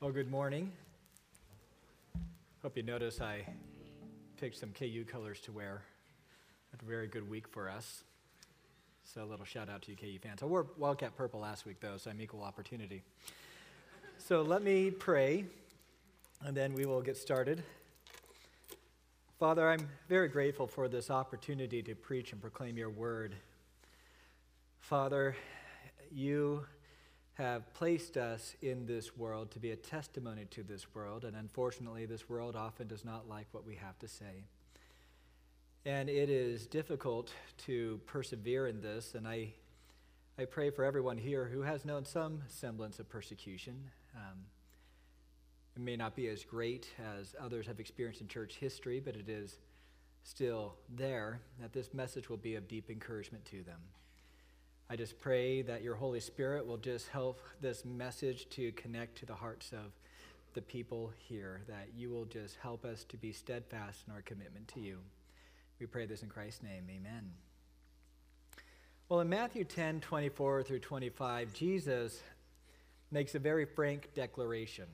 Well, good morning. Hope you notice I picked some KU colors to wear. Had a very good week for us. So a little shout out to you KU fans. I wore Wildcat purple last week though, so I'm equal opportunity. So let me pray, and then we will get started. Father, I'm very grateful for this opportunity to preach and proclaim your word. Father, you have placed us in this world to be a testimony to this world, and unfortunately this world often does not like what we have to say. And it is difficult to persevere in this, and I pray for everyone here who has known some semblance of persecution. It may not be as great as others have experienced in church history, but it is still there, that this message will be of deep encouragement to them. I just pray that your Holy Spirit will just help this message to connect to the hearts of the people here, that you will just help us to be steadfast in our commitment to you. We pray this in Christ's name, amen. Well, in Matthew 10:24 through 25, Jesus makes a very frank declaration.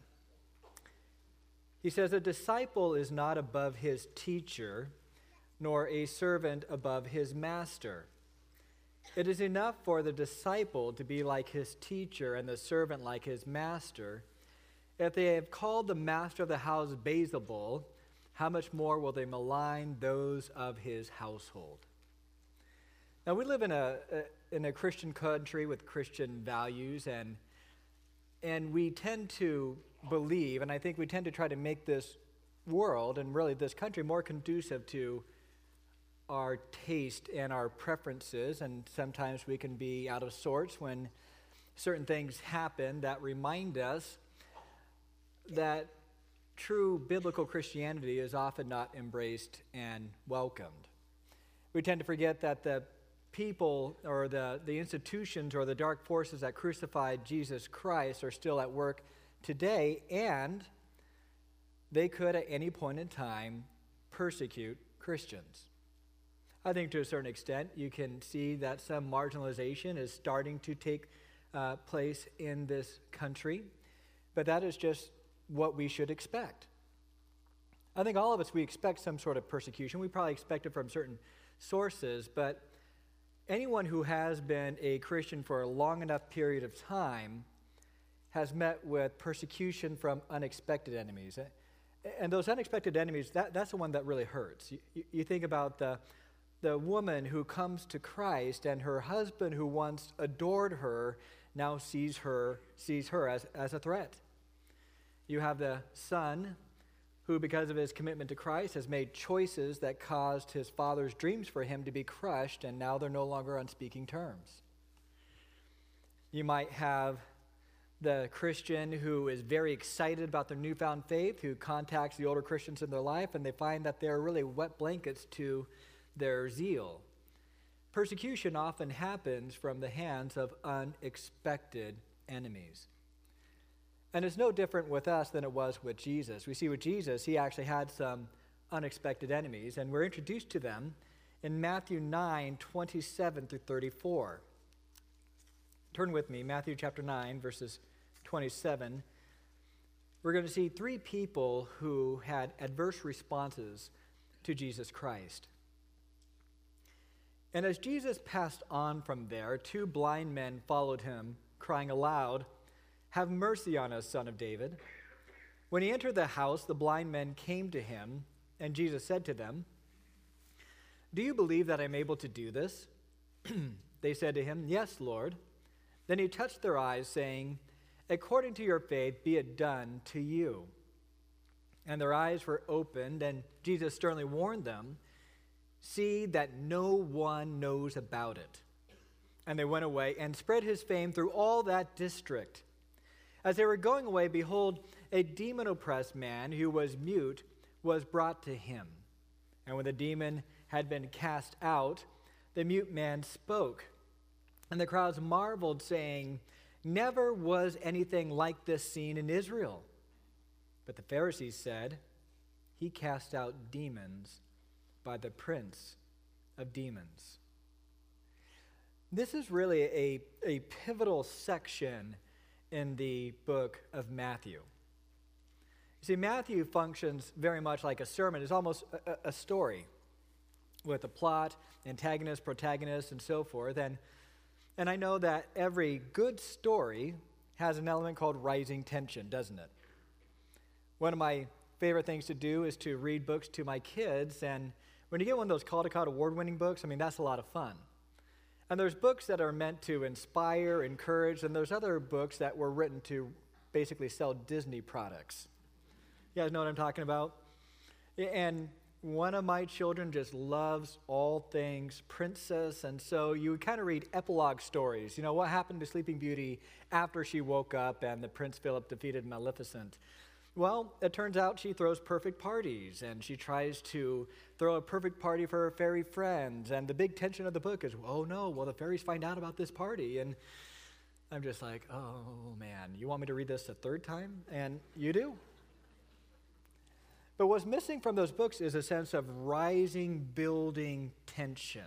He says, "A disciple is not above his teacher, nor a servant above his master. It is enough for the disciple to be like his teacher and the servant like his master. If they have called the master of the house Beelzebul, how much more will they malign those of his household?" Now, we live in a Christian country with Christian values, and we tend to believe, and I think we tend to try to make this world and really this country more conducive to our taste and our preferences, and sometimes we can be out of sorts when certain things happen that remind us that true biblical Christianity is often not embraced and welcomed. We tend to forget that the people or the institutions or the dark forces that crucified Jesus Christ are still at work today, and they could at any point in time persecute Christians. I think to a certain extent you can see that some marginalization is starting to take place in this country, but that is just what we should expect. I think all of us, we expect some sort of persecution. We probably expect it from certain sources, but anyone who has been a Christian for a long enough period of time has met with persecution from unexpected enemies. And those unexpected enemies, that's the one that really hurts. You think about the woman who comes to Christ, and her husband who once adored her now sees her as a threat. You have the son who, because of his commitment to Christ, has made choices that caused his father's dreams for him to be crushed, and now they're no longer on speaking terms. You might have the Christian who is very excited about their newfound faith, who contacts the older Christians in their life, and they find that they're really wet blankets to their zeal. Persecution often happens from the hands of unexpected enemies. And it's no different with us than it was with Jesus. We see with Jesus, he actually had some unexpected enemies, and we're introduced to them in Matthew 9:27 through 34. Turn with me, Matthew chapter 9, verses 27. We're going to see three people who had adverse responses to Jesus Christ. "And as Jesus passed on from there, two blind men followed him, crying aloud, 'Have mercy on us, Son of David.' When he entered the house, the blind men came to him, and Jesus said to them, 'Do you believe that I'm able to do this?' They said to him, 'Yes, Lord.' Then he touched their eyes, saying, 'According to your faith, be it done to you.' And their eyes were opened, and Jesus sternly warned them, 'See that no one knows about it.' And they went away and spread his fame through all that district. As they were going away, behold, a demon-oppressed man who was mute was brought to him. And when the demon had been cast out, the mute man spoke. And the crowds marveled, saying, 'Never was anything like this seen in Israel.' But the Pharisees said, 'He cast out demons by the prince of demons.'" This is really a pivotal section in the book of Matthew. See, Matthew functions very much like a sermon. It's almost a story with a plot, antagonist, protagonist, and so forth. And I know that every good story has an element called rising tension, doesn't it? One of my favorite things to do is to read books to my kids, and when you get one of those Caldecott award-winning books, I mean, that's a lot of fun. And there's books that are meant to inspire, encourage, and there's other books that were written to basically sell Disney products. You guys know what I'm talking about? And one of my children just loves all things princess, and so you would kind of read epilogue stories. You know, what happened to Sleeping Beauty after she woke up and the Prince Philip defeated Maleficent? Well, it turns out she throws perfect parties, and she tries to throw a perfect party for her fairy friends, and the big tension of the book is, oh no, will the fairies find out about this party? And I'm just like, oh man, you want me to read this a third time? And you do. But what's missing from those books is a sense of rising, building tension.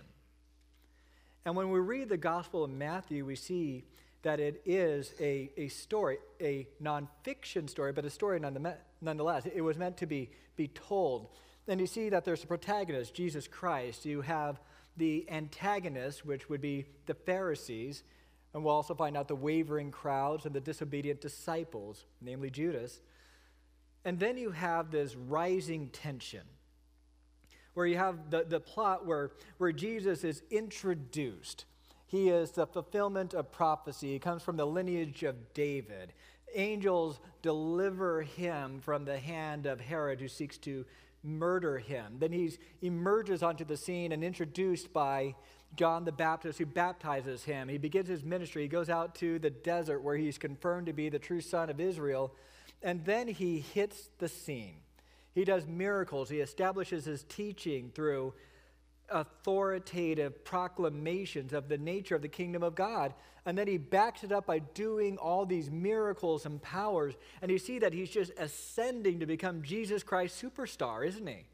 And when we read the Gospel of Matthew, we see that it is a story, a nonfiction story, but a story nonetheless. It was meant to be told. And you see that there's a protagonist, Jesus Christ. You have the antagonist, which would be the Pharisees. And we'll also find out the wavering crowds and the disobedient disciples, namely Judas. And then you have this rising tension, where you have the plot where Jesus is introduced. He is the fulfillment of prophecy. He comes from the lineage of David. Angels deliver him from the hand of Herod, who seeks to murder him. Then he emerges onto the scene and introduced by John the Baptist, who baptizes him. He begins his ministry. He goes out to the desert where he's confirmed to be the true son of Israel. And then he hits the scene. He does miracles. He establishes his teaching through authoritative proclamations of the nature of the kingdom of God. And then he backs it up by doing all these miracles and powers. And you see that he's just ascending to become Jesus Christ superstar, isn't he?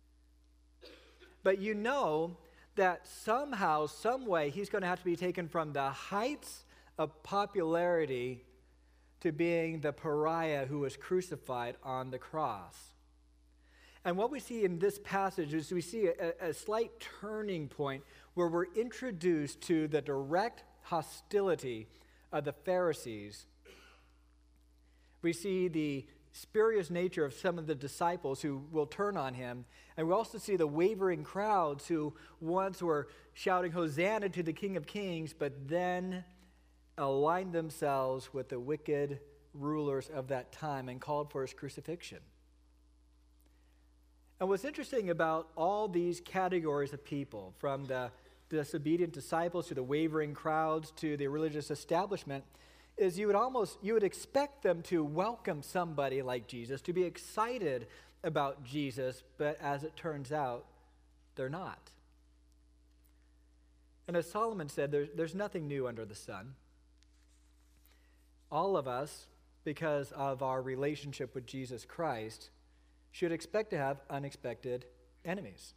But you know that somehow, some way, he's going to have to be taken from the heights of popularity to being the pariah who was crucified on the cross. And what we see in this passage is we see a slight turning point where we're introduced to the direct hostility of the Pharisees. We see the spurious nature of some of the disciples who will turn on him. And we also see the wavering crowds who once were shouting, Hosanna to the King of Kings, but then aligned themselves with the wicked rulers of that time and called for his crucifixion. And what's interesting about all these categories of people, from the disobedient disciples to the wavering crowds to the religious establishment, is you would expect them to welcome somebody like Jesus, to be excited about Jesus, but as it turns out, they're not. And as Solomon said, there's nothing new under the sun. All of us, because of our relationship with Jesus Christ, should expect to have unexpected enemies.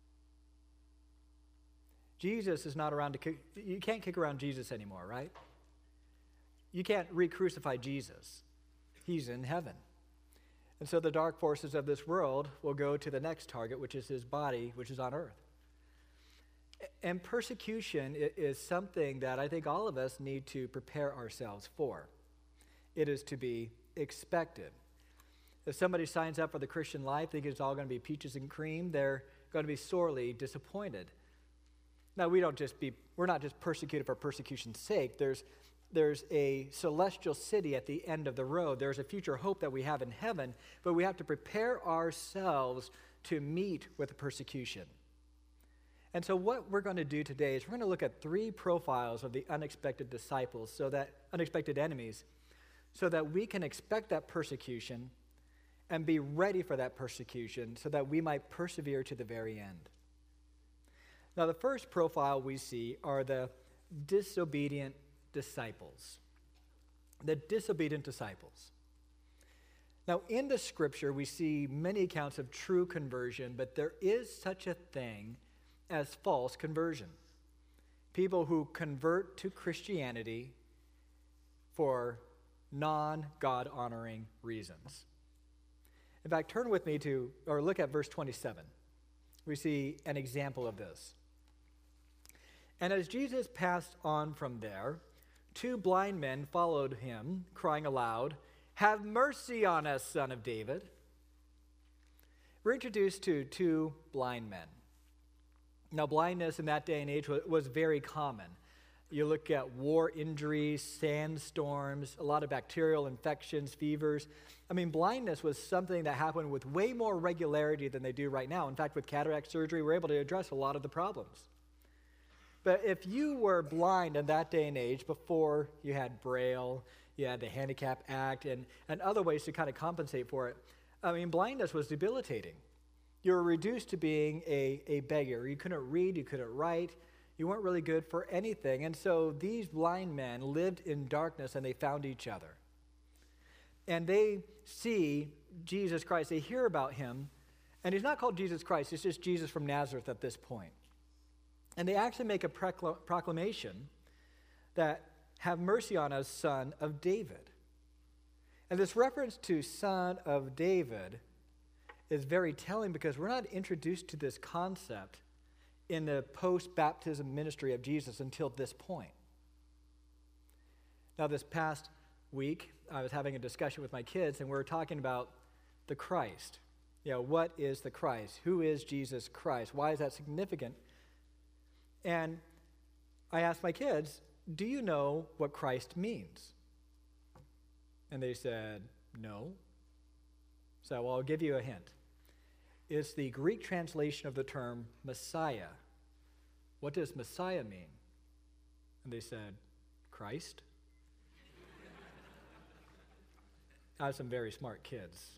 Jesus is not around to kick. You can't kick around Jesus anymore, right? You can't re-crucify Jesus. He's in heaven. And so the dark forces of this world will go to the next target, which is his body, which is on earth. And persecution is something that I think all of us need to prepare ourselves for. It is to be expected. If somebody signs up for the Christian life thinking it's all going to be peaches and cream, they're going to be sorely disappointed. Now, we're not just persecuted for persecution's sake. There's a celestial city at the end of the road. There's a future hope that we have in heaven, but we have to prepare ourselves to meet with the persecution. And so what we're going to do today is we're going to look at 3 profiles of the unexpected disciples, unexpected enemies, so that we can expect that persecution and be ready for that persecution so that we might persevere to the very end. Now, the first profile we see are the disobedient disciples. The disobedient disciples. Now, in the scripture, we see many accounts of true conversion, but there is such a thing as false conversion. People who convert to Christianity for non-God-honoring reasons. In fact, turn with me or look at verse 27. We see an example of this. And as Jesus passed on from there, 2 blind men followed him, crying aloud, "Have mercy on us, Son of David." We're introduced to 2 blind men. Now, blindness in that day and age was very common. You look at war injuries, sandstorms, a lot of bacterial infections, fevers. I mean, blindness was something that happened with way more regularity than they do right now. In fact, with cataract surgery, we're able to address a lot of the problems. But if you were blind in that day and age, before you had Braille, you had the Handicap Act, and other ways to kind of compensate for it, I mean, blindness was debilitating. You were reduced to being a beggar. You couldn't read, you couldn't write. You weren't really good for anything. And so these blind men lived in darkness, and they found each other. And they see Jesus Christ. They hear about him. And he's not called Jesus Christ. It's just Jesus from Nazareth at this point. And they actually make a proclamation that, "Have mercy on us, Son of David." And this reference to Son of David is very telling, because we're not introduced to this concept in the post-baptism ministry of Jesus until this point. Now, this past week, I was having a discussion with my kids, and we were talking about the Christ. What is the Christ? Who is Jesus Christ? Why is that significant? And I asked my kids, "Do you know what Christ means?" And they said, "No." So, well, I'll give you a hint. It's the Greek translation of the term Messiah. What does Messiah mean? And they said, "Christ." I have some very smart kids.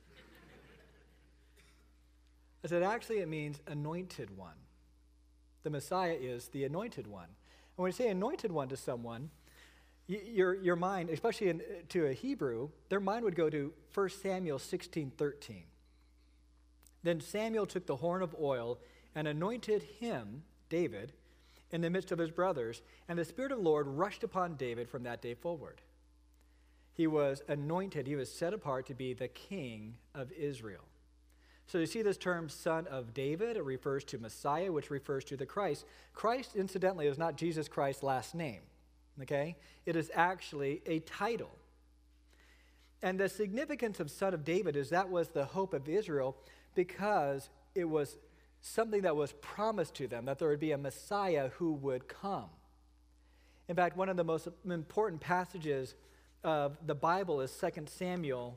I said, actually, it means anointed one. The Messiah is the anointed one. And when you say anointed one to someone, your mind, especially to a Hebrew, their mind would go to 1 Samuel 16:13. Then Samuel took the horn of oil and anointed him, David, in the midst of his brothers, and the Spirit of the Lord rushed upon David from that day forward. He was anointed, he was set apart to be the king of Israel. So you see this term, Son of David, it refers to Messiah, which refers to the Christ. Christ, incidentally, is not Jesus Christ's last name, okay? It is actually a title. And the significance of Son of David is that was the hope of Israel, because it was something that was promised to them, that there would be a Messiah who would come. In fact, one of the most important passages of the Bible is 2 Samuel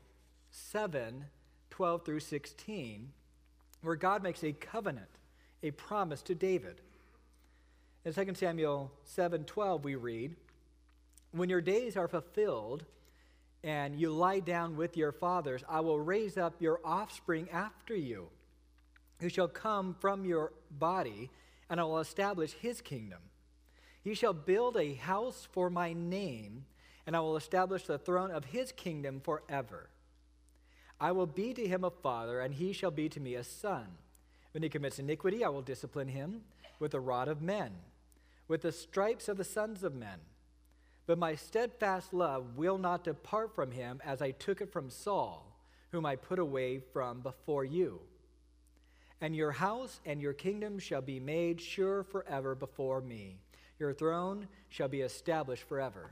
7:12 through 16, where God makes a covenant, a promise to David. In 2 Samuel 7:12 we read, "When your days are fulfilled and you lie down with your fathers, I will raise up your offspring after you, who shall come from your body, and I will establish his kingdom. He shall build a house for my name, and I will establish the throne of his kingdom forever. I will be to him a father, and he shall be to me a son. When he commits iniquity, I will discipline him with the rod of men, with the stripes of the sons of men. But my steadfast love will not depart from him, as I took it from Saul, whom I put away from before you. And your house and your kingdom shall be made sure forever before me. Your throne shall be established forever."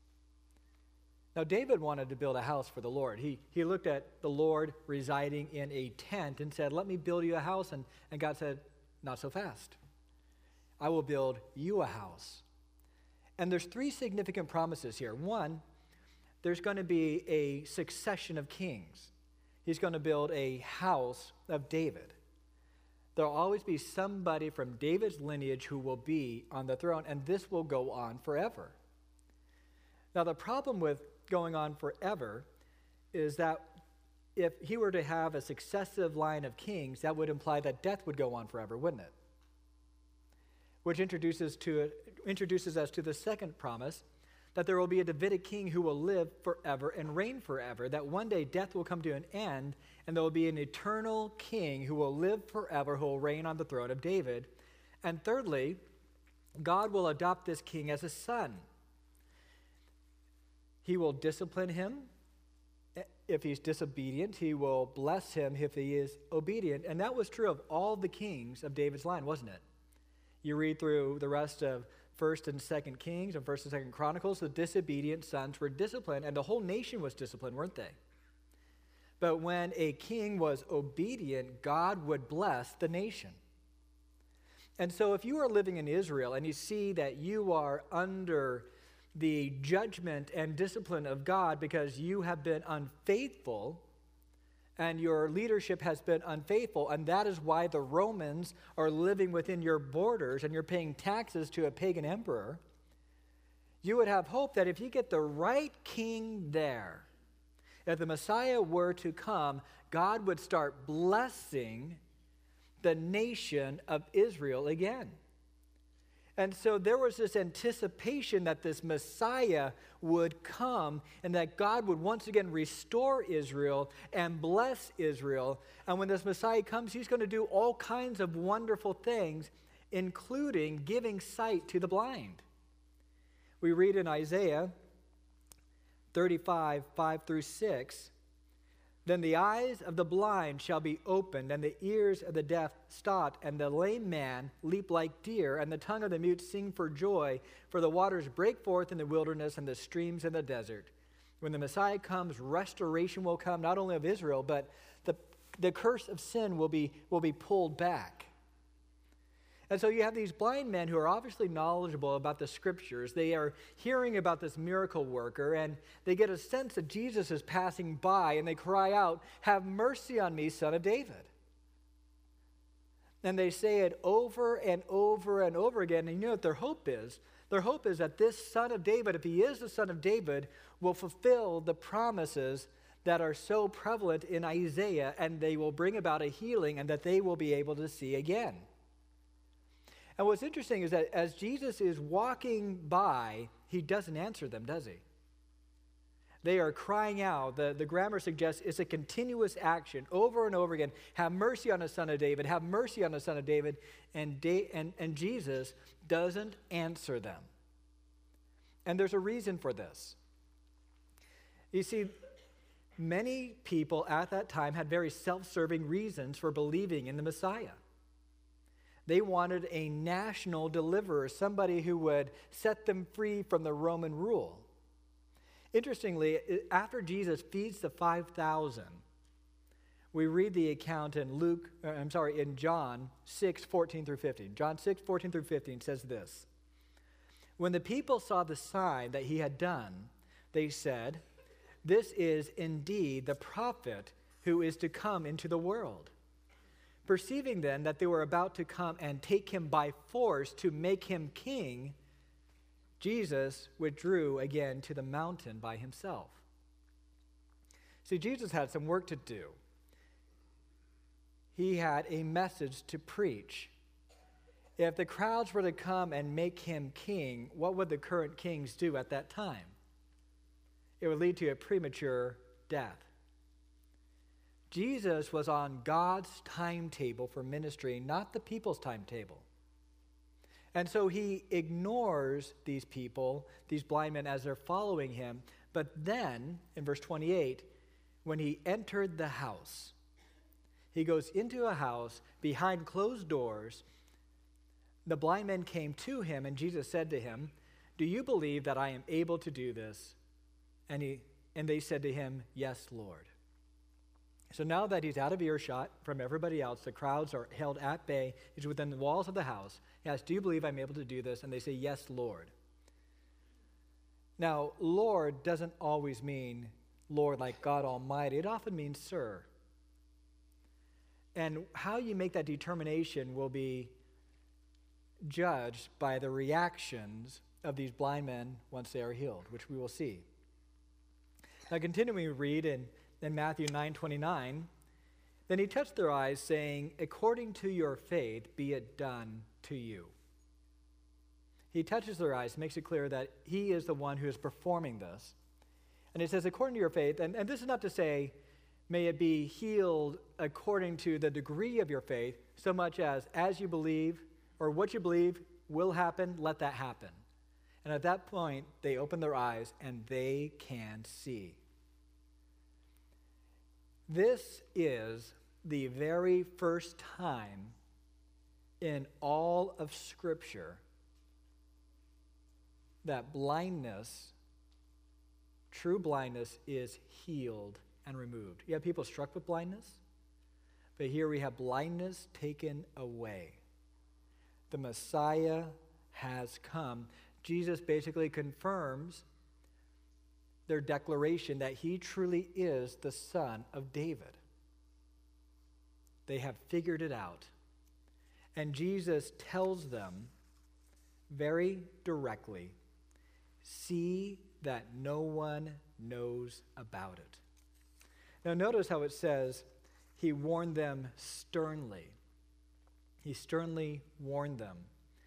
Now, David wanted to build a house for the Lord. He looked at the Lord residing in a tent and said, "Let me build you a house." And God said, "Not so fast. I will build you a house." And there's 3 significant promises here. One, there's going to be a succession of kings. He's going to build a house of David. There'll always be somebody from David's lineage who will be on the throne, and this will go on forever. Now, the problem with going on forever is that if he were to have a successive line of kings, that would imply that death would go on forever, wouldn't it? Which introduces us to the second promise, that there will be a Davidic king who will live forever and reign forever, that one day death will come to an end, and there will be an eternal king who will live forever, who will reign on the throne of David. And thirdly, God will adopt this king as a son. He will discipline him if he's disobedient, he will bless him if he is obedient. And that was true of all the kings of David's line, wasn't it? You read through the rest of 1st and 2nd Kings and 1st and 2nd Chronicles, the disobedient sons were disciplined, and the whole nation was disciplined, weren't they? But when a king was obedient, God would bless the nation. And so if you are living in Israel and you see that you are under the judgment and discipline of God because you have been unfaithful and your leadership has been unfaithful, and that is why the Romans are living within your borders and you're paying taxes to a pagan emperor, you would have hope that if you get the right king there, if the Messiah were to come, God would start blessing the nation of Israel again. And so there was this anticipation that this Messiah would come and that God would once again restore Israel and bless Israel. And when this Messiah comes, he's going to do all kinds of wonderful things, including giving sight to the blind. We read in Isaiah 35, 5 through 6, "Then the eyes of the blind shall be opened, and the ears of the deaf stopped, and the lame man leap like deer, and the tongue of the mute sing for joy, for the waters break forth in the wilderness and the streams in the desert." When the Messiah comes, restoration will come, not only of Israel, but the curse of sin will be pulled back. And so you have these blind men who are obviously knowledgeable about the scriptures. They are hearing about this miracle worker, and they get a sense that Jesus is passing by, and they cry out, "Have mercy on me, Son of David." And they say it over and over and over again. And you know what their hope is? Their hope is that this Son of David, if he is the Son of David, will fulfill the promises that are so prevalent in Isaiah, and they will bring about a healing, and that they will be able to see again. And what's interesting is that as Jesus is walking by, he doesn't answer them, does he? They are crying out. The grammar suggests it's a continuous action over and over again. Have mercy on the Son of David. Have mercy on the Son of David. And Jesus doesn't answer them. And there's a reason for this. You see, many people at that time had very self-serving reasons for believing in the Messiah. They wanted a national deliverer, somebody who would set them free from the Roman rule. Interestingly, after Jesus feeds the 5,000, we read the account in John 6, 14 through 15. John 6, 14 through 15 says this: "When the people saw the sign that he had done, they said, 'This is indeed the prophet who is to come into the world.' Perceiving then that they were about to come and take him by force to make him king, Jesus withdrew again to the mountain by himself." See, Jesus had some work to do. He had a message to preach. If the crowds were to come and make him king, what would the current kings do at that time? It would lead to a premature death. Jesus was on God's timetable for ministry, not the people's timetable. And so he ignores these people, these blind men, as they're following him. But then, in verse 28, when he entered the house, he goes into a house behind closed doors. The blind men came to him, and Jesus said to him, "Do you believe that I am able to do this?" And they said to him, "Yes, Lord." So now that he's out of earshot from everybody else, the crowds are held at bay, he's within the walls of the house. He asks, "Do you believe I'm able to do this?" And they say, "Yes, Lord." Now, Lord doesn't always mean Lord like God Almighty. It often means sir. And how you make that determination will be judged by the reactions of these blind men once they are healed, which we will see. Now, continuing to read in Matthew 9:29, "Then he touched their eyes, saying, 'According to your faith, be it done to you.'" He touches their eyes, makes it clear that he is the one who is performing this. And it says, "According to your faith," and this is not to say, may it be healed according to the degree of your faith, so much as you believe, or what you believe will happen, let that happen. And at that point, they open their eyes and they can see. This is the very first time in all of Scripture that blindness, true blindness, is healed and removed. You have people struck with blindness, but here we have blindness taken away. The Messiah has come. Jesus basically confirms their declaration that he truly is the Son of David. They have figured it out. And Jesus tells them very directly, see that no one knows about it. Now notice how it says he warned them sternly. He sternly warned them.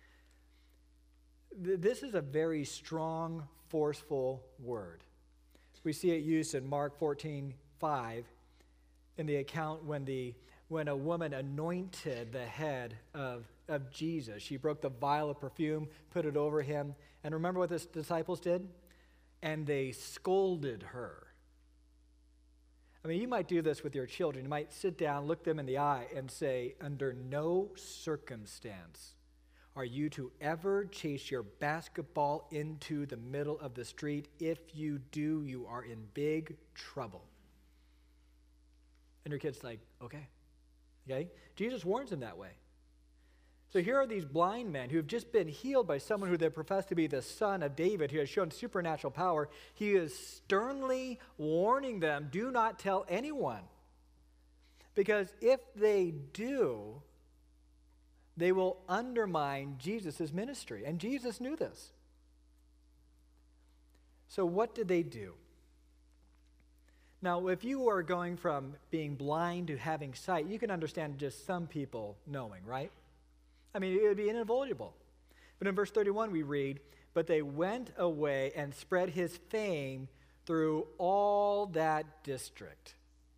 This is a very strong, forceful word. We see it used in Mark 14:5 in the account when a woman anointed the head of Jesus. She broke the vial of perfume, put it over him. And remember what the disciples did? And they scolded her. I mean, you might do this with your children. You might sit down, look them in the eye, and say, under no circumstance are you to ever chase your basketball into the middle of the street. If you do, you are in big trouble. And your kid's like, okay. Jesus warns them that way. So here are these blind men who have just been healed by someone who they profess to be the Son of David, who has shown supernatural power. He is sternly warning them, do not tell anyone. Because if they do, they will undermine Jesus' ministry. And Jesus knew this. So what did they do? Now, if you are going from being blind to having sight, you can understand just some people knowing, right? I mean, it would be inevitable. But in verse 31 we read, but they went away and spread his fame through all that district.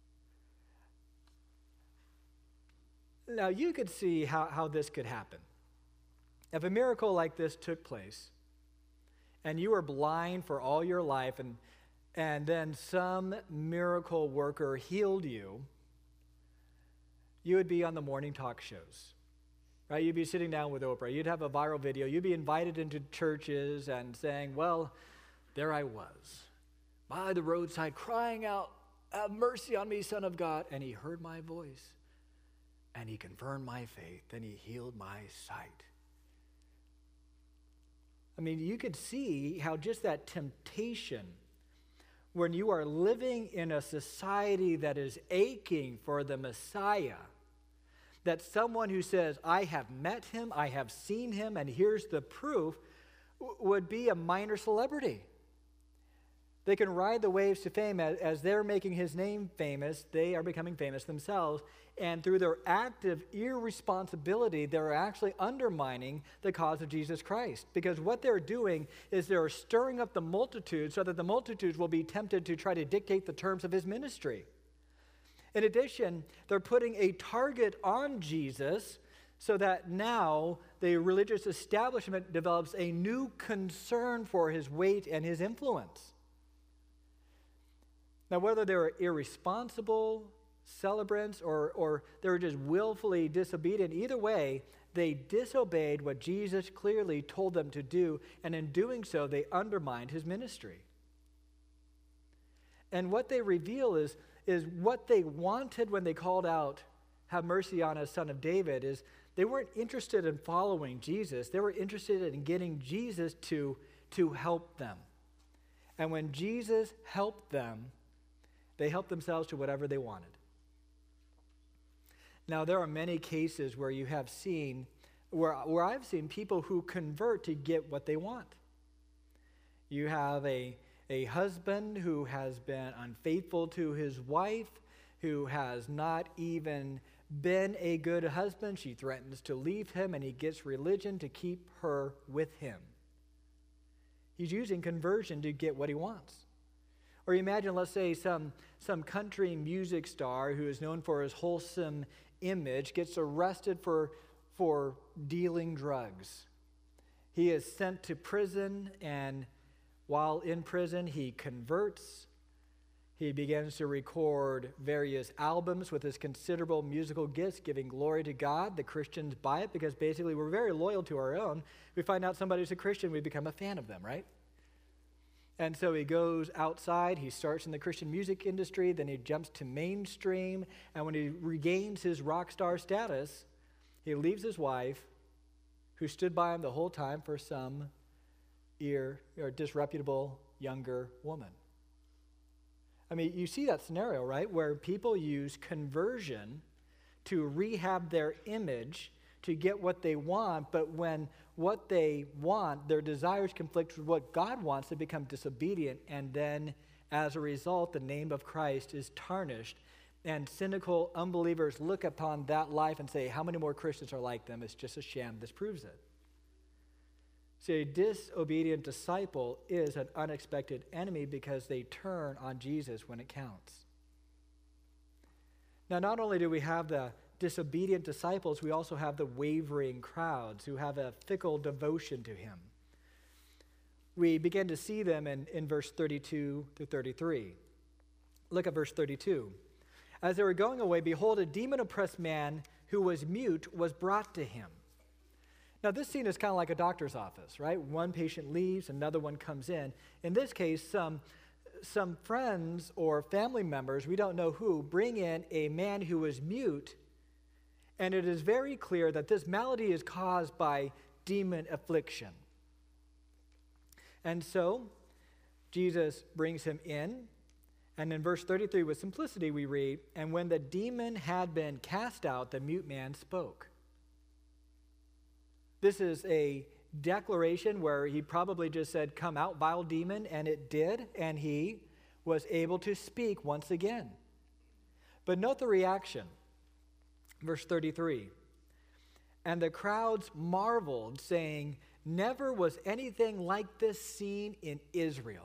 Now, you could see how this could happen. If a miracle like this took place, and you were blind for all your life, and then some miracle worker healed you, you would be on the morning talk shows, right? You'd be sitting down with Oprah. You'd have a viral video. You'd be invited into churches and saying, well, there I was, by the roadside, crying out, have mercy on me, Son of God. And he heard my voice, and he confirmed my faith, and he healed my sight. I mean, you could see how just that temptation, when you are living in a society that is aching for the Messiah, that someone who says, I have met him, I have seen him, and here's the proof, would be a minor celebrity. They can ride the waves to fame as they're making his name famous. They are becoming famous themselves. And through their active irresponsibility, they're actually undermining the cause of Jesus Christ. Because what they're doing is they're stirring up the multitudes so that the multitudes will be tempted to try to dictate the terms of his ministry. In addition, they're putting a target on Jesus so that now the religious establishment develops a new concern for his weight and his influence. Now, whether they were irresponsible celebrants or they were just willfully disobedient, either way, they disobeyed what Jesus clearly told them to do, and in doing so, they undermined his ministry. And what they reveal is what they wanted when they called out, have mercy on us, Son of David, is they weren't interested in following Jesus. They were interested in getting Jesus to help them. And when Jesus helped them, they helped themselves to whatever they wanted. Now, there are many cases where you have seen, where I've seen people who convert to get what they want. You have a husband who has been unfaithful to his wife, who has not even been a good husband. She threatens to leave him, and he gets religion to keep her with him. He's using conversion to get what he wants. Or imagine, let's say, some country music star who is known for his wholesome image gets arrested for dealing drugs. He is sent to prison, and while in prison, he converts. He begins to record various albums with his considerable musical gifts, giving glory to God. The Christians buy it because basically we're very loyal to our own. We find out somebody's a Christian, we become a fan of them, right? And so he goes outside, he starts in the Christian music industry, then he jumps to mainstream, and when he regains his rock star status, he leaves his wife, who stood by him the whole time, for some disreputable younger woman. I mean, you see that scenario, right, where people use conversion to rehab their image to get what they want, but when what they want, their desires conflict with what God wants, they become disobedient, and then as a result, the name of Christ is tarnished, and cynical unbelievers look upon that life and say, how many more Christians are like them? It's just a sham. This proves it. See, a disobedient disciple is an unexpected enemy because they turn on Jesus when it counts. Now, not only do we have the disobedient disciples, we also have the wavering crowds who have a fickle devotion to him. We begin to see them in verse 32 to 33. Look at verse 32. As they were going away, behold, a demon-oppressed man who was mute was brought to him. Now, this scene is kind of like a doctor's office, right? One patient leaves, another one comes in. In this case, some friends or family members, we don't know who, bring in a man who is mute, and it is very clear that this malady is caused by demon affliction. And so, Jesus brings him in, and in verse 33, with simplicity, we read, and when the demon had been cast out, the mute man spoke. This is a declaration where he probably just said, come out, vile demon, and it did, and he was able to speak once again. But note the reaction. Verse 33, and the crowds marveled, saying, never was anything like this seen in Israel.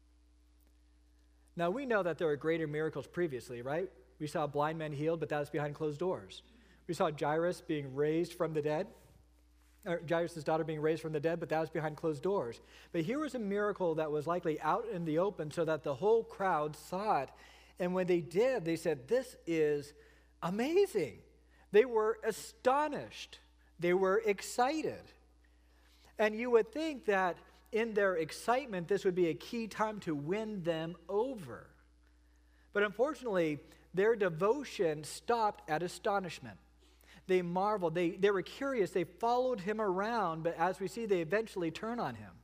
Now, we know that there were greater miracles previously, right? We saw blind men healed, but that was behind closed doors. We saw Jairus being raised from the dead. Jairus' daughter being raised from the dead, but that was behind closed doors. But here was a miracle that was likely out in the open so that the whole crowd saw it. And when they did, they said, this is amazing. They were astonished. They were excited. And you would think that in their excitement, this would be a key time to win them over. But unfortunately, their devotion stopped at astonishment. They marveled. They were curious. They followed him around, but as we see, they eventually turn on him.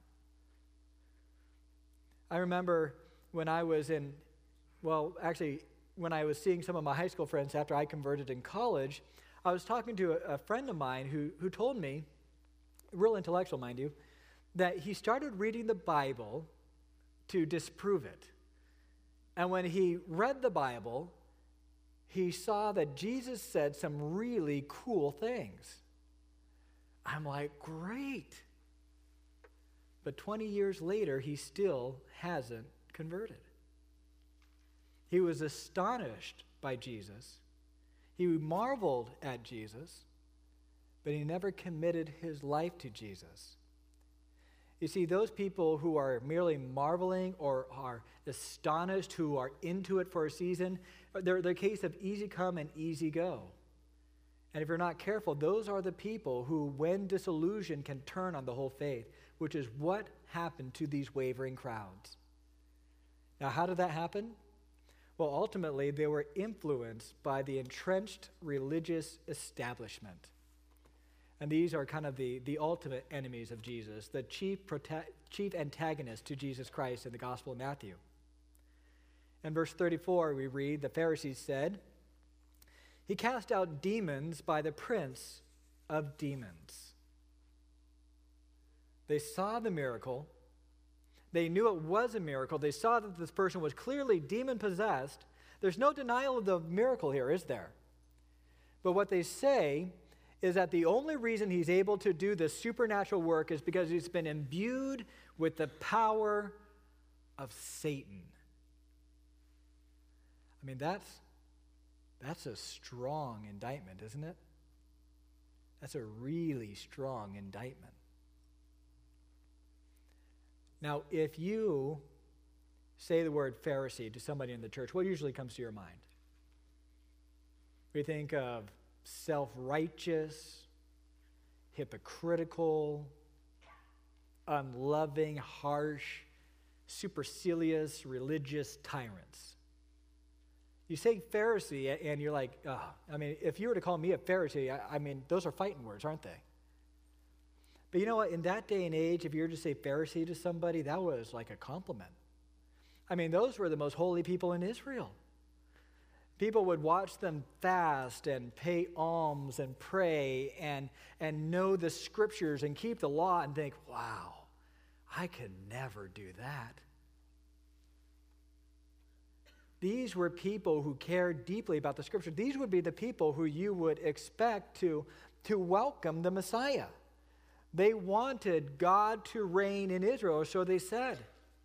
I remember when I was when I was seeing some of my high school friends after I converted in college, I was talking to a friend of mine who told me, real intellectual, mind you, that he started reading the Bible to disprove it. And when he read the Bible, he saw that Jesus said some really cool things. I'm like, great. But 20 years later, he still hasn't converted. He was astonished by Jesus. He marveled at Jesus, but he never committed his life to Jesus. You see, those people who are merely marveling or are astonished, who are into it for a season, they're the case of easy come and easy go. And if you're not careful, those are the people who, when disillusioned, can turn on the whole faith, which is what happened to these wavering crowds. Now, how did that happen? Well, ultimately, they were influenced by the entrenched religious establishment. And these are kind of the ultimate enemies of Jesus, the chief antagonists to Jesus Christ in the Gospel of Matthew. In verse 34, we read, the Pharisees said, he cast out demons by the prince of demons. They saw the miracle. They knew it was a miracle. They saw that this person was clearly demon-possessed. There's no denial of the miracle here, is there? But what they say is that the only reason he's able to do this supernatural work is because he's been imbued with the power of Satan. I mean, that's a strong indictment, isn't it? That's a really strong indictment. Now, if you say the word Pharisee to somebody in the church, what usually comes to your mind? We think of self-righteous, hypocritical, unloving, harsh, supercilious, religious tyrants. You say Pharisee, and you're like, oh, I mean, if you were to call me a Pharisee, I mean, those are fighting words, aren't they? But you know what? In that day and age, if you were to say Pharisee to somebody, that was like a compliment. I mean, those were the most holy people in Israel. People would watch them fast and pay alms and pray and know the scriptures and keep the law and think, wow, I could never do that. These were people who cared deeply about the scripture. These would be the people who you would expect to welcome the Messiah. They wanted God to reign in Israel, or so they said.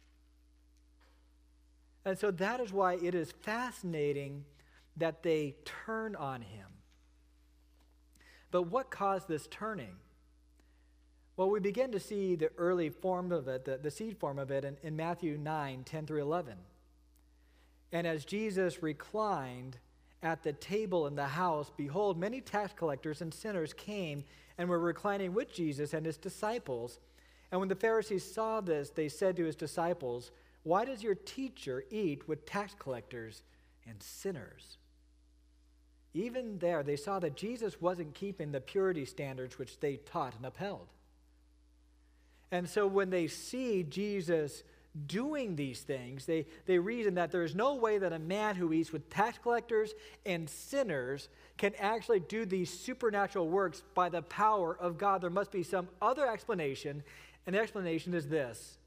And so that is why it is fascinating that they turn on him. But what caused this turning? Well, we begin to see the early form of it, the seed form of it in Matthew 9, 10 through 11. And as Jesus reclined at the table in the house, behold, many tax collectors and sinners came and were reclining with Jesus and his disciples. And when the Pharisees saw this, they said to his disciples, "Why does your teacher eat with tax collectors and sinners?" Even there, they saw that Jesus wasn't keeping the purity standards which they taught and upheld. And so when they see Jesus doing these things, they reason that there is no way that a man who eats with tax collectors and sinners can actually do these supernatural works by the power of God. There must be some other explanation, and the explanation is this: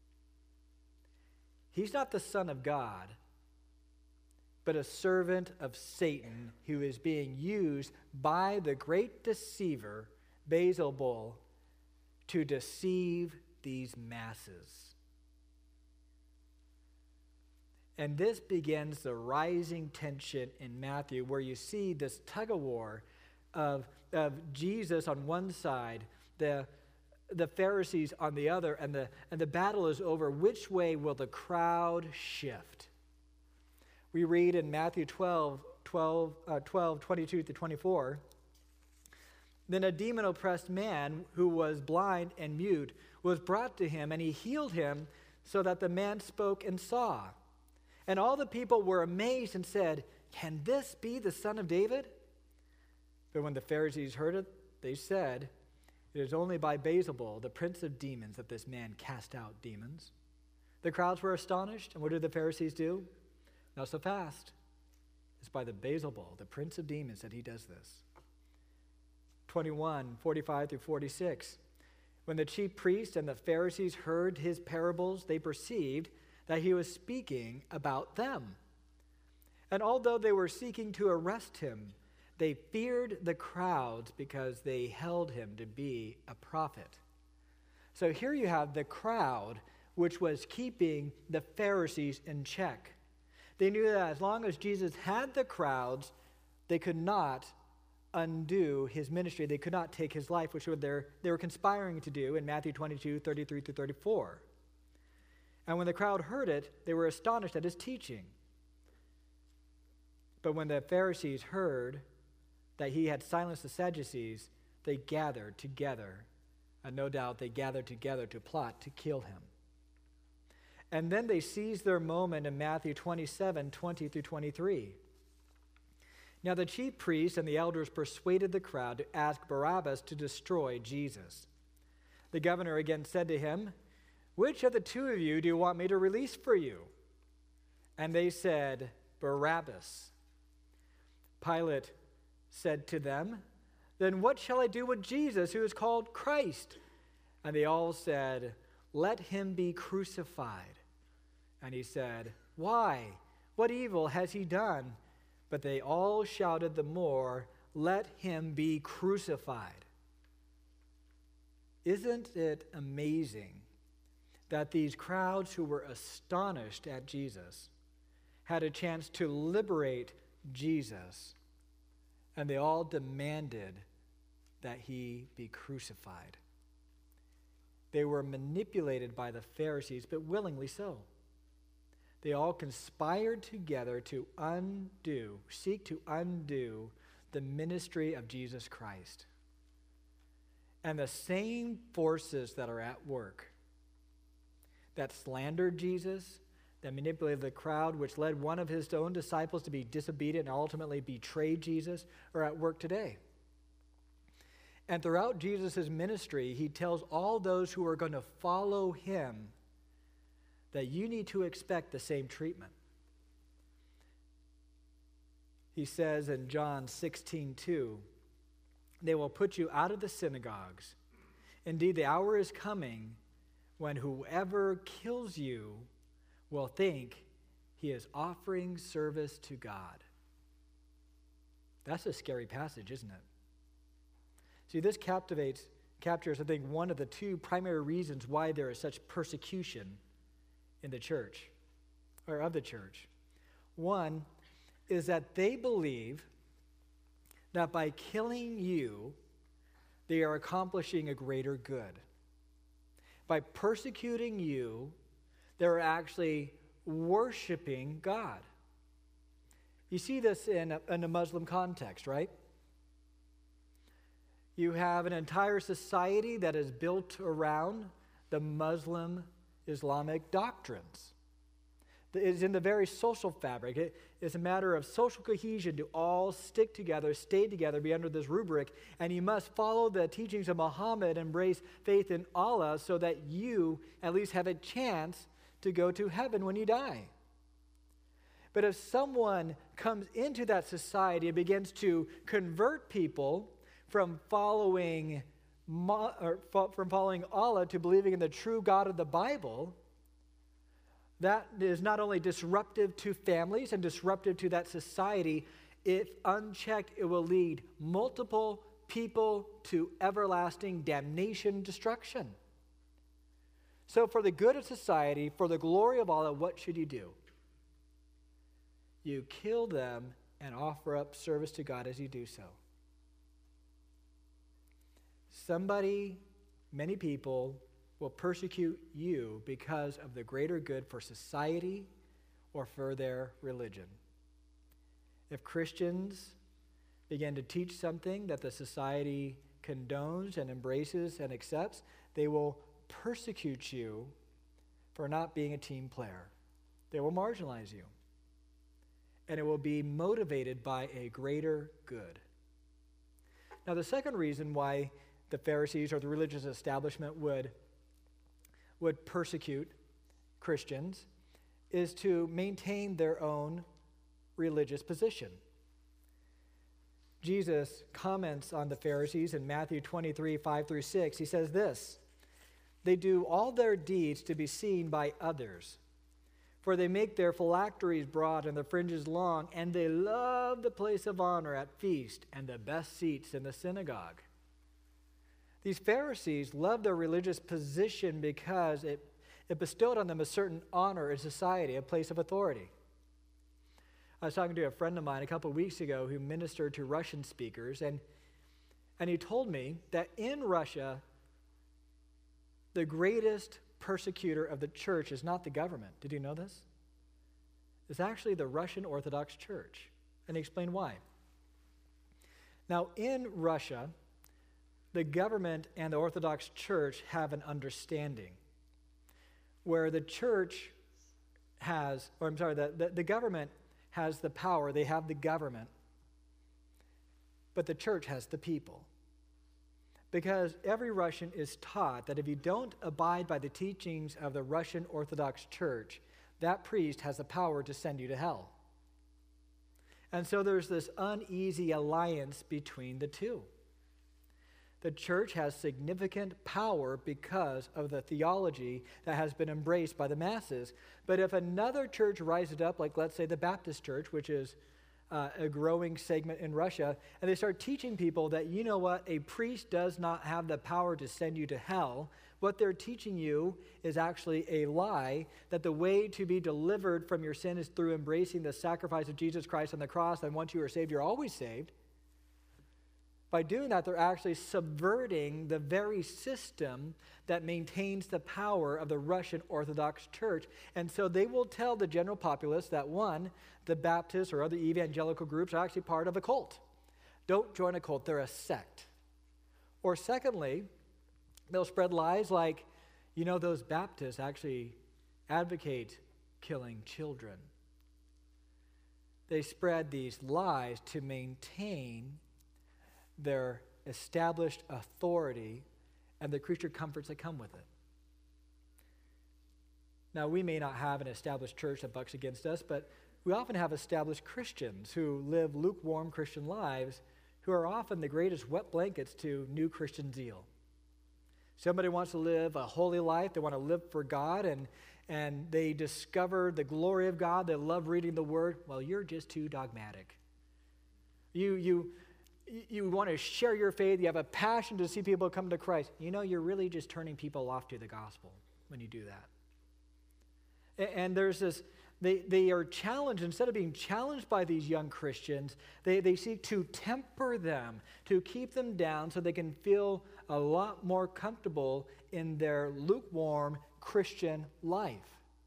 he's not the Son of God, but a servant of Satan who is being used by the great deceiver, Beelzebul, to deceive these masses. And this begins the rising tension in Matthew, where you see this tug-of-war of Jesus on one side, the Pharisees on the other, and the battle is over. Which way will the crowd shift? We read in Matthew 12, 22 to 24, "Then a demon-oppressed man who was blind and mute was brought to him, and he healed him so that the man spoke and saw. And all the people were amazed and said, 'Can this be the son of David?' But when the Pharisees heard it, they said, 'It is only by Beelzebul, the prince of demons, that this man cast out demons.' The crowds were astonished, and what did the Pharisees do? Not so fast. It's by the Beelzebul, the prince of demons, that he does this." 21, 45 through 46. "When the chief priests and the Pharisees heard his parables, they perceived that he was speaking about them. And although they were seeking to arrest him, they feared the crowds because they held him to be a prophet." So here you have the crowd, which was keeping the Pharisees in check. They knew that as long as Jesus had the crowds, they could not undo his ministry. They could not take his life, which they were conspiring to do in Matthew 22, 33 through 34. And when the crowd heard it, they were astonished at his teaching. But when the Pharisees heard that he had silenced the Sadducees, they gathered together. And no doubt they gathered together to plot to kill him. And then they seized their moment in Matthew 27, 20 through 23. "Now the chief priests and the elders persuaded the crowd to ask Barabbas to destroy Jesus. The governor again said to him, 'Which of the two of you do you want me to release for you?' And they said, 'Barabbas.' Pilate said to them, 'Then what shall I do with Jesus, who is called Christ?' And they all said, 'Let him be crucified.' And he said, 'Why? What evil has he done?' But they all shouted the more, 'Let him be crucified.'" Isn't it amazing that these crowds who were astonished at Jesus had a chance to liberate Jesus, and they all demanded that he be crucified? They were manipulated by the Pharisees, but willingly so. they all conspired together to seek to undo the ministry of Jesus Christ. And the same forces that are at work, that slandered Jesus, that manipulated the crowd, which led one of his own disciples to be disobedient and ultimately betrayed Jesus, are at work today. And throughout Jesus' ministry, he tells all those who are going to follow him that you need to expect the same treatment. He says in John 16:2, they will put you out of the synagogues. Indeed, the hour is coming when whoever kills you will think he is offering service to God. That's a scary passage, isn't it? See, this captures, I think, one of the two primary reasons why there is such persecution in the church, or of the church. One is that they believe that by killing you, they are accomplishing a greater good. By persecuting you, they're actually worshiping God. You see this in a Muslim context, right? You have an entire society that is built around the Muslim Islamic doctrines. It's in the very social fabric. It's a matter of social cohesion to all stick together, stay together, be under this rubric, and you must follow the teachings of Muhammad, embrace faith in Allah so that you at least have a chance to go to heaven when you die. But if someone comes into that society and begins to convert people from following Allah to believing in the true God of the Bible, that is not only disruptive to families and disruptive to that society, if unchecked, it will lead multiple people to everlasting damnation, destruction. So for the good of society, for the glory of Allah, what should you do? You kill them and offer up service to God as you do so. Many people will persecute you because of the greater good for society or for their religion. If Christians begin to teach something that the society condones and embraces and accepts, they will persecute you for not being a team player. They will marginalize you. And it will be motivated by a greater good. Now, the second reason why the Pharisees or the religious establishment would persecute Christians is to maintain their own religious position. Jesus comments on the Pharisees in Matthew 23, 5-6. He says this, "They do all their deeds to be seen by others, for they make their phylacteries broad and their fringes long, and they love the place of honor at feast and the best seats in the synagogue." These Pharisees loved their religious position because it bestowed on them a certain honor in society, a place of authority. I was talking to a friend of mine a couple of weeks ago who ministered to Russian speakers, and he told me that in Russia, the greatest persecutor of the church is not the government. Did you know this? It's actually the Russian Orthodox Church. And he explained why. Now, in Russia, the government and the Orthodox Church have an understanding where the church has, the government has the power, they have the government, but the church has the people. Because every Russian is taught that if you don't abide by the teachings of the Russian Orthodox Church, that priest has the power to send you to hell. And so there's this uneasy alliance between the two. The church has significant power because of the theology that has been embraced by the masses. But if another church rises up, like let's say the Baptist Church, which is a growing segment in Russia, and they start teaching people that, you know what, a priest does not have the power to send you to hell, what they're teaching you is actually a lie, that the way to be delivered from your sin is through embracing the sacrifice of Jesus Christ on the cross, and once you are saved, you're always saved. By doing that, they're actually subverting the very system that maintains the power of the Russian Orthodox Church. And so they will tell the general populace that, one, the Baptists or other evangelical groups are actually part of a cult. Don't join a cult, they're a sect. Or secondly, they'll spread lies like, those Baptists actually advocate killing children. They spread these lies to maintain their established authority and the creature comforts that come with it. Now, we may not have an established church that bucks against us, but we often have established Christians who live lukewarm Christian lives who are often the greatest wet blankets to new Christian zeal. Somebody wants to live a holy life, they want to live for God, and they discover the glory of God, they love reading the Word. Well, you're just too dogmatic. You want to share your faith, you have a passion to see people come to Christ. You're really just turning people off to the gospel when you do that. And there's this, they are challenged, instead of being challenged by these young Christians, they seek to temper them, to keep them down so they can feel a lot more comfortable in their lukewarm Christian life.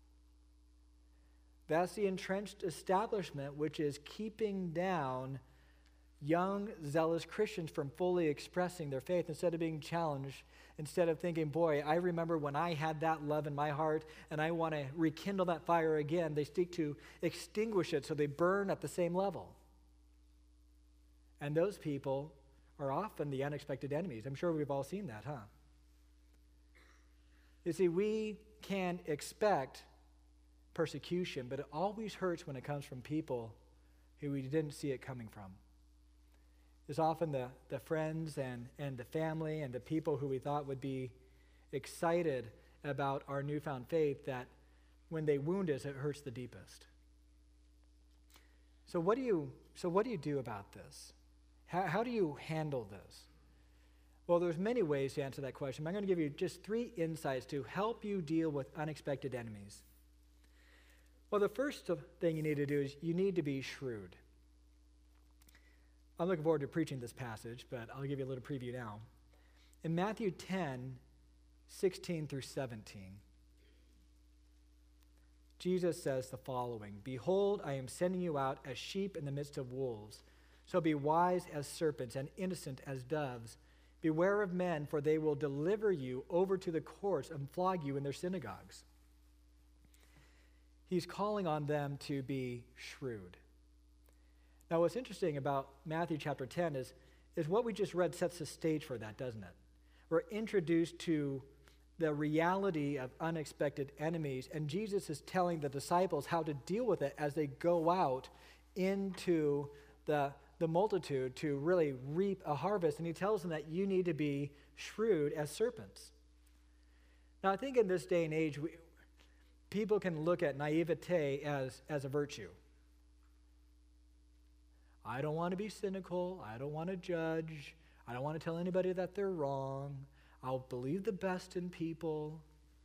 That's the entrenched establishment which is keeping down young, zealous Christians from fully expressing their faith instead of being challenged, instead of thinking, boy, I remember when I had that love in my heart and I want to rekindle that fire again. They seek to extinguish it so they burn at the same level. And those people are often the unexpected enemies. I'm sure we've all seen that, huh? You see, we can expect persecution, but it always hurts when it comes from people who we didn't see it coming from. It's often the friends and the family and the people who we thought would be excited about our newfound faith that when they wound us, it hurts the deepest. So what do you do about this? How do you handle this? Well, there's many ways to answer that question. I'm going to give you just 3 insights to help you deal with unexpected enemies. Well, the first thing you need to do is you need to be shrewd. I'm looking forward to preaching this passage, but I'll give you a little preview now. In Matthew 10, 16 through 17, Jesus says the following, "Behold, I am sending you out as sheep in the midst of wolves. So be wise as serpents and innocent as doves. Beware of men, for they will deliver you over to the courts and flog you in their synagogues." He's calling on them to be shrewd. Now, what's interesting about Matthew chapter 10 is what we just read sets the stage for that, doesn't it? We're introduced to the reality of unexpected enemies, and Jesus is telling the disciples how to deal with it as they go out into the multitude to really reap a harvest, and he tells them that you need to be shrewd as serpents. Now, I think in this day and age, people can look at naivete as a virtue. I don't want to be cynical. I don't want to judge. I don't want to tell anybody that they're wrong. I'll believe the best in people.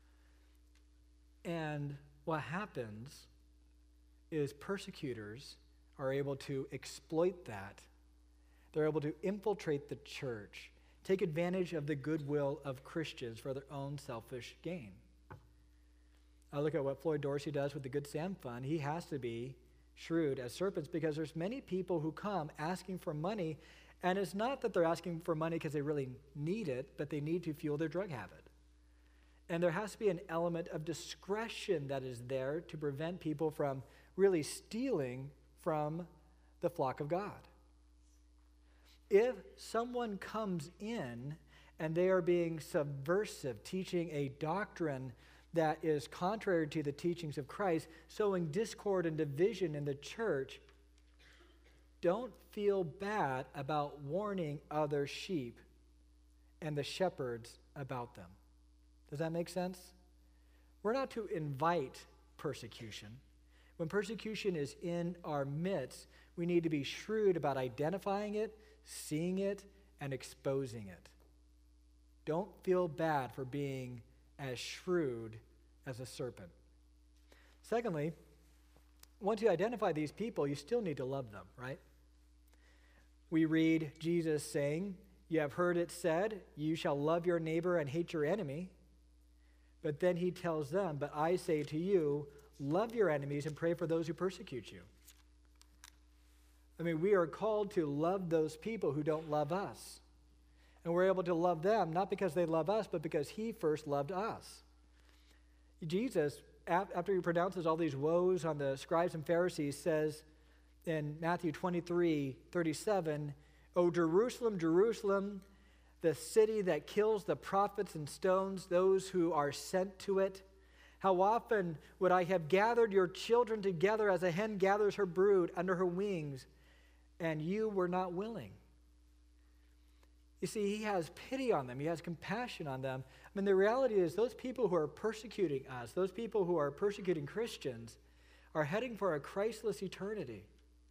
And what happens is persecutors are able to exploit that. They're able to infiltrate the church, take advantage of the goodwill of Christians for their own selfish gain. I look at what Floyd Dorsey does with the Good Sam Fund. He has to be shrewd as serpents because there's many people who come asking for money, and it's not that they're asking for money because they really need it, but they need to fuel their drug habit. And there has to be an element of discretion that is there to prevent people from really stealing from the flock of God. If someone comes in and they are being subversive, teaching a doctrine that is contrary to the teachings of Christ, sowing discord and division in the church, don't feel bad about warning other sheep and the shepherds about them. Does that make sense? We're not to invite persecution. When persecution is in our midst, we need to be shrewd about identifying it, seeing it, and exposing it. Don't feel bad for being as shrewd as a serpent. Secondly, once you identify these people, you still need to love them, right? we read Jesus saying, "You have heard it said, you shall love your neighbor and hate your enemy." But then he tells them, "But I say to you, love your enemies and pray for those who persecute you." I mean, we are called to love those people who don't love us. And we're able to love them not because they love us, but because he first loved us. Jesus, after he pronounces all these woes on the scribes and Pharisees, says in Matthew 23:37, "O Jerusalem, Jerusalem, the city that kills the prophets and stones those who are sent to it. How often would I have gathered your children together as a hen gathers her brood under her wings, and you were not willing." You see, he has pity on them. He has compassion on them. I mean, the reality is those people who are persecuting us, those people who are persecuting Christians, are heading for a Christless eternity.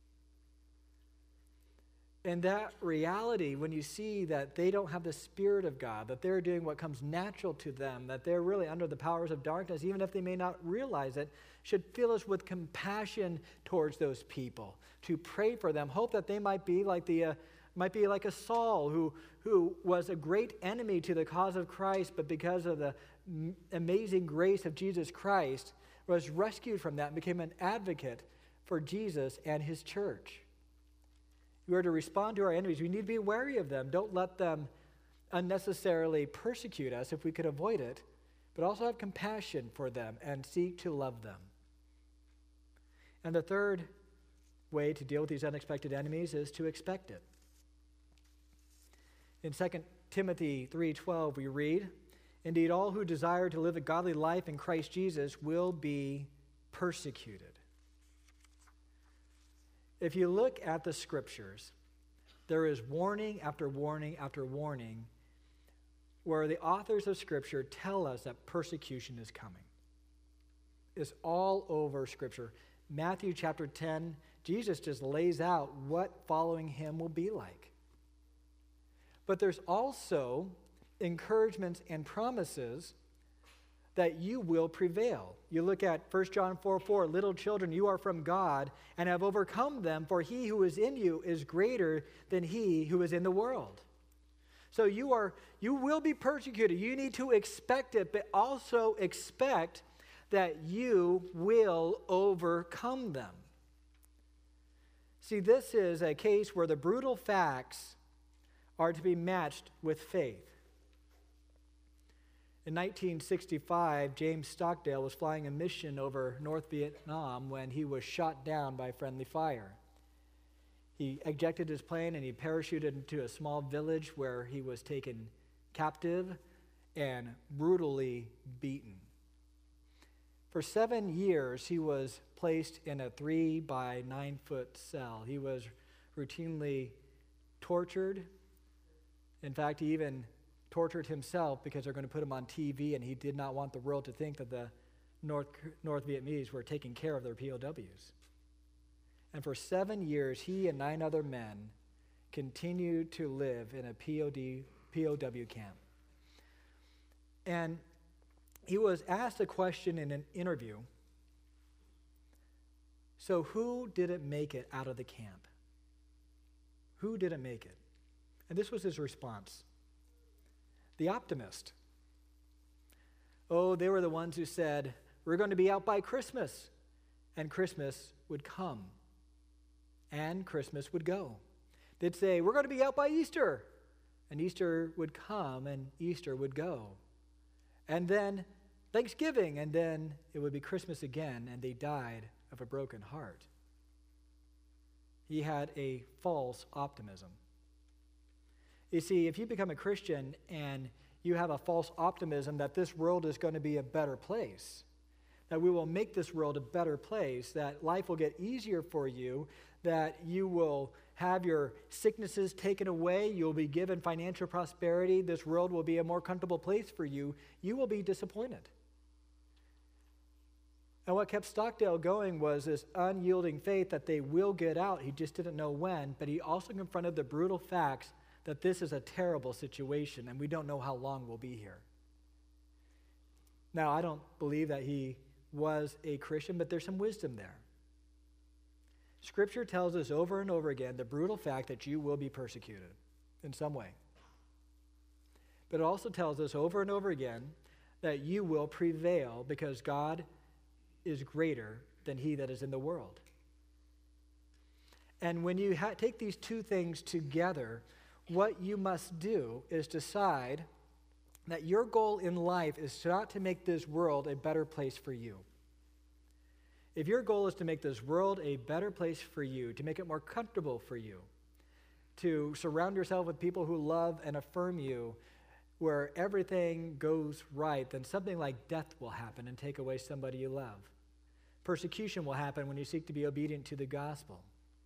And that reality, when you see that they don't have the Spirit of God, that they're doing what comes natural to them, that they're really under the powers of darkness, even if they may not realize it, should fill us with compassion towards those people, to pray for them, hope that they might be like a Saul who was a great enemy to the cause of Christ, but because of the amazing grace of Jesus Christ, was rescued from that and became an advocate for Jesus and his church. We are to respond to our enemies. We need to be wary of them. Don't let them unnecessarily persecute us if we could avoid it, but also have compassion for them and seek to love them. And the third way to deal with these unexpected enemies is to expect it. In 2 Timothy 3:12, we read, "Indeed, all who desire to live a godly life in Christ Jesus will be persecuted." If you look at the scriptures, there is warning after warning after warning where the authors of Scripture tell us that persecution is coming. It's all over Scripture. Matthew chapter 10, Jesus just lays out what following him will be like. But there's also encouragements and promises that you will prevail. You look at 1 John 4:4, "Little children, you are from God and have overcome them, for he who is in you is greater than he who is in the world." So you will be persecuted. You need to expect it, but also expect that you will overcome them. See, this is a case where the brutal facts are to be matched with faith. In 1965, James Stockdale was flying a mission over North Vietnam when he was shot down by friendly fire. He ejected his plane and he parachuted into a small village where he was taken captive and brutally beaten. For 7 years, he was placed in a 3 by 9 foot cell. He was routinely tortured. In fact, he even tortured himself because they're going to put him on TV, and he did not want the world to think that the North Vietnamese were taking care of their POWs. And for 7 years, he and 9 other men continued to live in a POW camp. And he was asked a question in an interview. So who didn't make it out of the camp? Who didn't make it? And this was his response. The optimist. Oh, they were the ones who said, "We're going to be out by Christmas." And Christmas would come. And Christmas would go. They'd say, "We're going to be out by Easter." And Easter would come and Easter would go. And then Thanksgiving, and then it would be Christmas again, and they died of a broken heart. He had a false optimism. You see, if you become a Christian and you have a false optimism that this world is going to be a better place, that we will make this world a better place, that life will get easier for you, that you will have your sicknesses taken away, you'll be given financial prosperity, this world will be a more comfortable place for you, you will be disappointed. And what kept Stockdale going was this unyielding faith that they will get out. He just didn't know when, but he also confronted the brutal facts that this is a terrible situation and we don't know how long we'll be here. Now, I don't believe that he was a Christian, but there's some wisdom there. Scripture tells us over and over again the brutal fact that you will be persecuted in some way. But it also tells us over and over again that you will prevail because God is greater than he that is in the world. And when you take these two things together, what you must do is decide that your goal in life is not to make this world a better place for you. If your goal is to make this world a better place for you, to make it more comfortable for you, to surround yourself with people who love and affirm you, where everything goes right, then something like death will happen and take away somebody you love. Persecution will happen when you seek to be obedient to the gospel.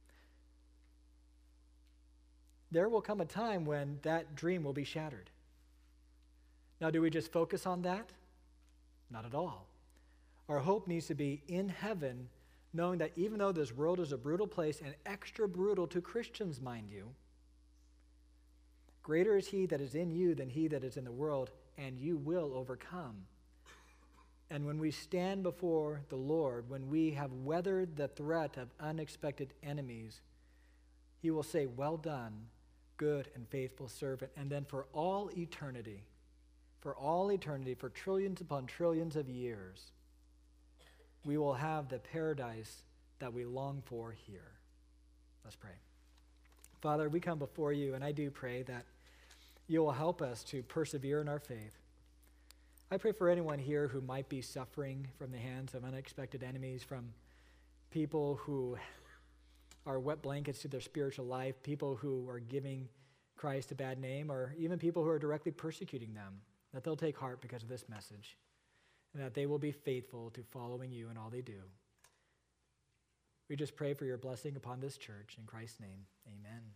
There will come a time when that dream will be shattered. Now, do we just focus on that? Not at all. Our hope needs to be in heaven, knowing that even though this world is a brutal place, and extra brutal to Christians, mind you, greater is he that is in you than he that is in the world, and you will overcome. And when we stand before the Lord, when we have weathered the threat of unexpected enemies, he will say, "Well done, good and faithful servant." And then for all eternity, for trillions upon trillions of years, we will have the paradise that we long for here. Let's pray. Father, we come before you, and I do pray that you will help us to persevere in our faith. I pray for anyone here who might be suffering from the hands of unexpected enemies, from people who are wet blankets to their spiritual life, people who are giving Christ a bad name, or even people who are directly persecuting them, that they'll take heart because of this message, and that they will be faithful to following you in all they do. We just pray for your blessing upon this church. In Christ's name, amen.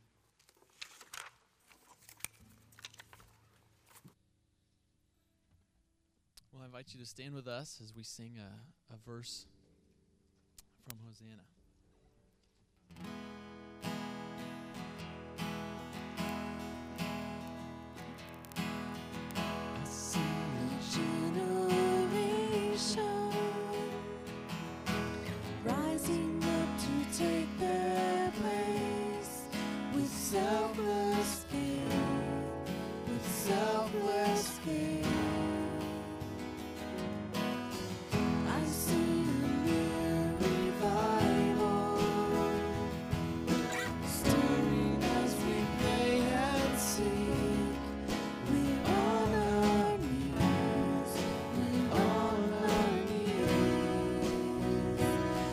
Well, I invite you to stand with us as we sing a verse from Hosanna.